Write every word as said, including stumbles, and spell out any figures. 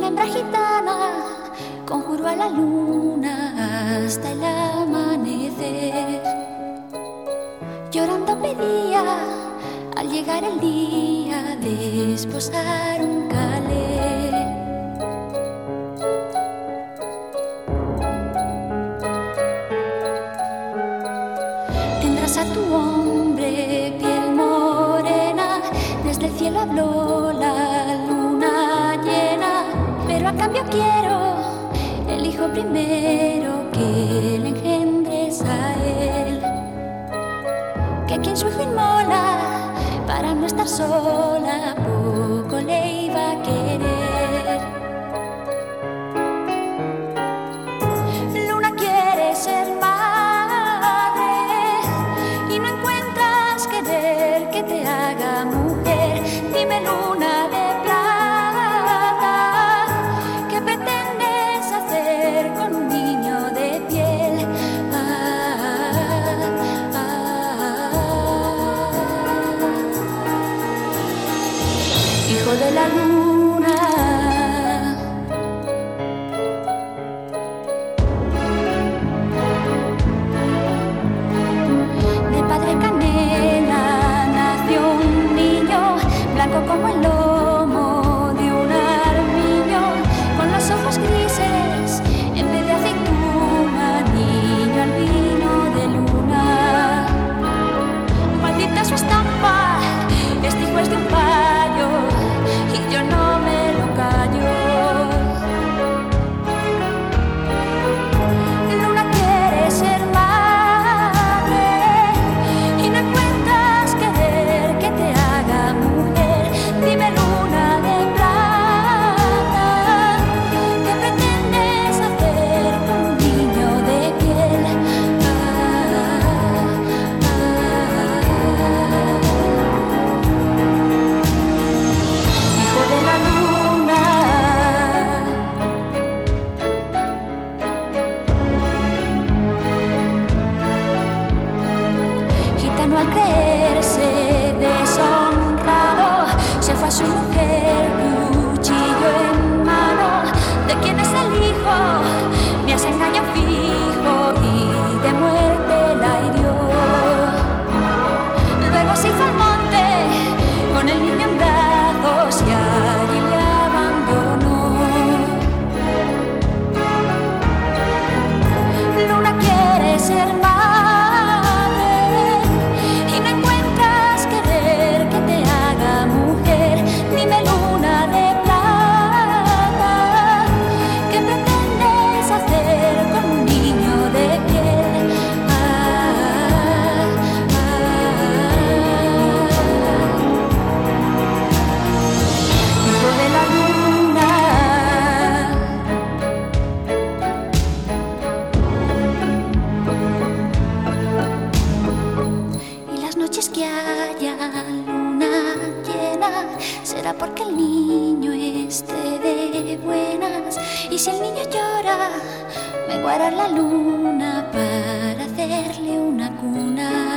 hembra gitana conjuró a la luna hasta el amanecer. Llorando pedía al llegar el día de esposar un calé. Tendrás a tu hombre piel morena, desde el cielo habló la luna llena, pero a cambio quiero el hijo primero que le engendres a él, que quien su hijo inmola para no estar sola poco le iba a querer. Luna quiere ser madre y no encuentras querer que te haga mujer. Dime, luna de plata, ¿qué pretendes hacer con un niño de piel? Ah, ah, hijo de la luna, de padre canela nació un niño, blanco como el lomo de un armiño, con los ojos grises en vez de aceituna, niño albino de luna. Maldita su estampa, este hijo es de un payo y yo no me lo callo. Luna quiere ser madre y no encuentras querer que te haga mujer. Dime, luna de plata, ¿qué pretendes hacer con un niño de piel? Ah, ah, hijo de la luna. Gitano al creerse deshonrado se fue a su mujer, cuchillo en mano. ¿De quién es el hijo? Me has engañado fijo y de muerte la hirió. Luego se fue al monte con el niño en brazos y allí le abandonó. Luna quiere ser madre y no encuentras querer que te haga mujer. Dime, luna de plata, ¿qué pretendes hacer con un niño de piel? Ah, ah, hijo de la luna. Y las noches que haya luna llena será porque el niño esté de buenas. Y si el niño llora, me guardará la luna para hacerle una cuna.